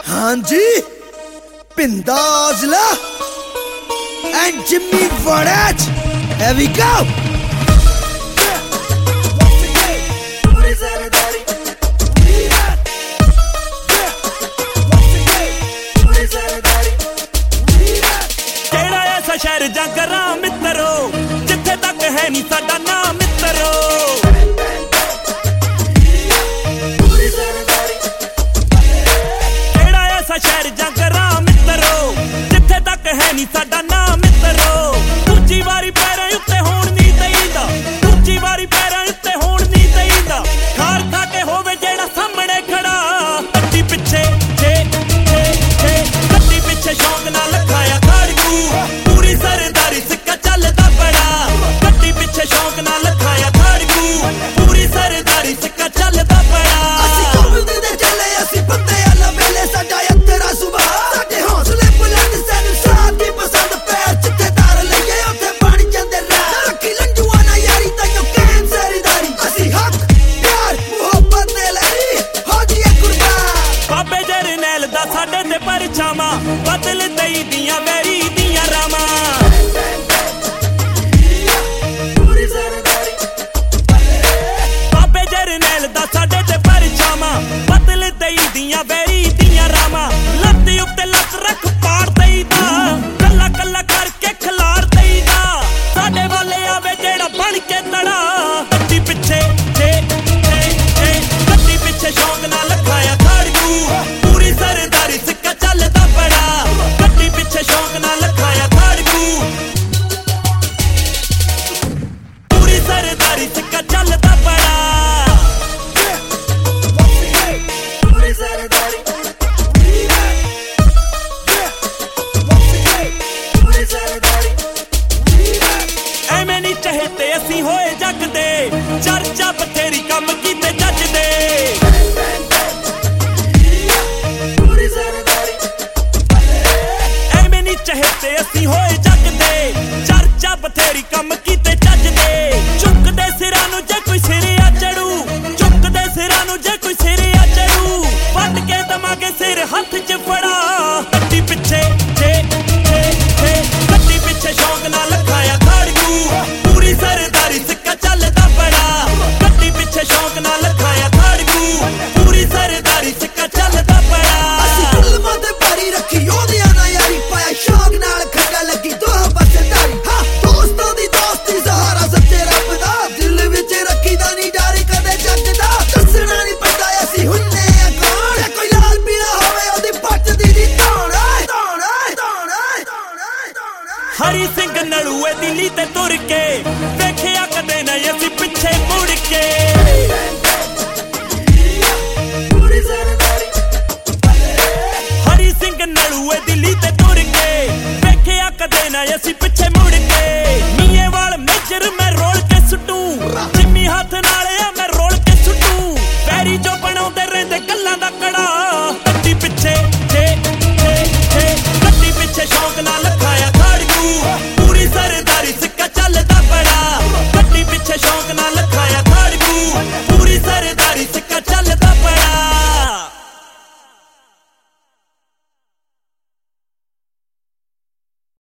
Hanji, Pindazla and Jimmy Varach. Here we go. केड़ा ऐसा शहर जागरा मित्रो जिथे तक है नी साडा नाम मित्रो केड़ा ऐसा शहर जागरा मित्रो जिथे तक है नी साडा नाम मित्रो दूजी वारी पैरां उत्ते होण नी दईदा दूजी वारी पैरां उत्ते होण नी दईदा खार खा के होवे जेड़ा सामने खड़ा गड्डी पिछे जे जे जे गड्डी पिछे शौक नाल खाया पूरी सरदारी सिक्का चलदा बड़ा गड्डी पिछे शौक नाल खाया खाड़कू पूरी सरदारी सिक्का चलदा बड़ा ਅਸੀਂ ਘੁੰਮਦੇ ਦੇ ਚੱਲੇ ਅਸੀਂ ਪੱਤੇ ਵਾਲਾ ਵੇਲੇ ਸਾਡਾ ਯਤਰਾ ਸੁਭਾ ਸਾਡੇ ਹੌਸਲੇ ਬੁਲੰਦ ਸਾਨੂੰ ਸਾਥ ਦੀ ਪਸੰਦ ਪੈਰ ਜਿੱਥੇ ਤਾਰ ਲਈਏ ਉੱਥੇ ਬਣ ਜਾਂਦੇ ਰਾਹ ਰੱਖੀ ਲੰਜੂਆਂ ਨਾ ਯਾਰੀ ਤੈਨੂੰ ਕਹਿਣ ਸਰਦਾਰੀ ਅਸੀਂ ਹੱਕ ਪਿਆਰ ਮੁਹੱਬਤ ਦੇ ਲਈ ਹੋ ਜੀਏ ਕੁਰਬਾਨ ਬਾਬੇ ਜਰਨੈਲ ਦਾ ਸਾਡੇ ਤੇ ਪਰਛਾਵਾਂ ਬਦਲ ਦਈ ਦੀਆਂ ਵੈਰੀ ਦੀਆਂ ਰਾਵਾਂ ਬਾਬੇ ਜਰਨੈਲ ਦਾ ਸਾਡੇ ਤੇ ਪਰਛਾਵਾਂ ਬਦਲ ਦਈ ਦੀਆਂ ਵੈਰੀ ਦੀਆਂ ਰਾਵਾਂ ਲੱਤ ਉੱਤੇ ਲੱਤ ਰੱਖ ਪਾੜ ਦਈਦਾ ਕੱਲਾ ਕੱਲਾ ਕਰਕੇ ਖਿਲਾਰ ਦਈਦਾ ਸਾਡੇ ਵਾਲੇ ਆਵੇ ਜਿਹੜਾ ਬਣ ਕੇ ਤੜਾ ਗੱਡੀ ਪਿੱਛੇ ਜੇ ਗੱਡੀ ਪਿੱਛੇ ਸ਼ੌਕ ਨਾਲ ਖਾਇਆ ਖਾੜਕੂ ਪੂਰੀ ਸਰਦਾਰੀ ਸਿੱਕਾ ਚੱਲਦਾ ਬੜਾ ਗੱਡੀ ਪਿੱਛੇ ਸ਼ੌਕ ਨਾਲ ਖਾਇਆ ਖਾੜਕੂ ਪੂਰੀ ਸਰਦਾਰੀ ਸਿੱਕਾ ਚੱਲਦਾ ਬੜਾ ਐਵੇਂ ਨੀ ਚਹੇਤੇ ਅਸੀਂ ਹੋਏ ਜੱਗ ਦੇ ਚਰਚਾ ਬਥੇਰੀ ਕੰਮ ਕੀਤੇ ਜੱਜ ਦੇ ਐਵੇਂ ਨੀ ਚਹੇਤੇ ਅਸੀਂ ਹੋਏ ਜੱਗ ਦੇ ਚਰਚਾ ਬਥੇਰੀ ਕੰਮ ਕੀਤੇ ਜੱਜ ਦੇ ਚੁੱਕਦੇ ਸਿਰਾਂ ਨੂੰ ਜੇ ਕੋਈ ਸਿਰਿਆ ਚੜੂ ਚੁੱਕਦੇ ਸਿਰਾਂ ਨੂੰ ਜੇ ਕੋਈ ਸਿਰਿਆ ਚੜੂ ਵੱਢ ਕੇ ਦਵਾਂਗੇ ਸਿਰ ਹੱਥ 'ਚ ਫੜਾ ਗੱਡੀ ਪਿੱਛੇ ਜੇ ਗੱਡੀ ਪਿੱਛੇ ਸ਼ੌਕ ਨਾਲ ਖਾਇਆ ਖਾੜਕੂ ਪੂਰੀ ਸਰਦਾਰੀ ਸਿੱਕਾ ਚੱਲਦਾ ਬੜਾ ਗੱਡੀ ਪਿੱਛੇ ਸ਼ੌਕ ਨਾਲ ਖਾਇਆ ਖਾੜਕੂ ਪੂਰੀ ਸਰਦਾਰੀ ਸਿੱਕਾ ਚੱਲਦਾ ਬੜਾ ਅਸੀਂ ਫਿਲਮਾਂ ਤੇ ਬਾਰੀ ਰੱਖੀ ਉਹਦਿਆਂ ਨਾਲ ਯਾਰੀ ਪਾਇਆ ਸ਼ੌਕ ਨਾਲ ਖੱਡਾ ਲੱਗੀ ਦੋਹਾਂ ਪਾਸੇ ਤਾਰੀ ਹਾਂ ਦੋਸਤਾਂ ਦੀ ਦੋਸਤੀ ਸਹਾਰਾ ਸੱਚੇ ਰੱਬ ਦਾ ਦਿਲ ਵਿੱਚ ਰੱਖੀਦਾ ਨਹੀਂ ਡਰ ਕਦੇ ਜੱਗ ਦਾ ਦੱਸਣਾ ਨਹੀਂ ਪੈਂਦਾ ਅਸੀਂ ਹੁੰਨੇ ਆ ਕੌਣ ਜੇ ਕੋਈ ਲਾਲ ਪੀਲਾ ਹੋਵੇ ਉਹਦੀ ਪੱਟ ਦੀ ਧੌਣ ਹਰੀ ਸਿੰਘ ਨਲੂਏ ਦਿੱਲੀ ਤੇ ਤੁਰ ਕੇ ਵੇਖਿਆ ਕਦੇ ਨਾ ਅਸੀਂ ਪਿੱਛੇ ਮੁੜ ਕੇ ਹਰੀ ਸਿੰਘ ਨਲੂਏ ਦਿੱਲੀ ਤੇ ਤੁਰ ਕੇ ਵੇਖਿਆ ਕਦੇ ਨਾ ਅਸੀਂ ਪਿੱਛੇ ਮੁੜ ਕੇ ਮੀਏ ਵਾਲ ਮੇਜਰ ਮੈਂ ਰੋਲ ਕੇ ਸੁੱਟੂ ਜਿੰਮੀ ਹੱਥ ਨਾਲ ਆ ਮੈਂ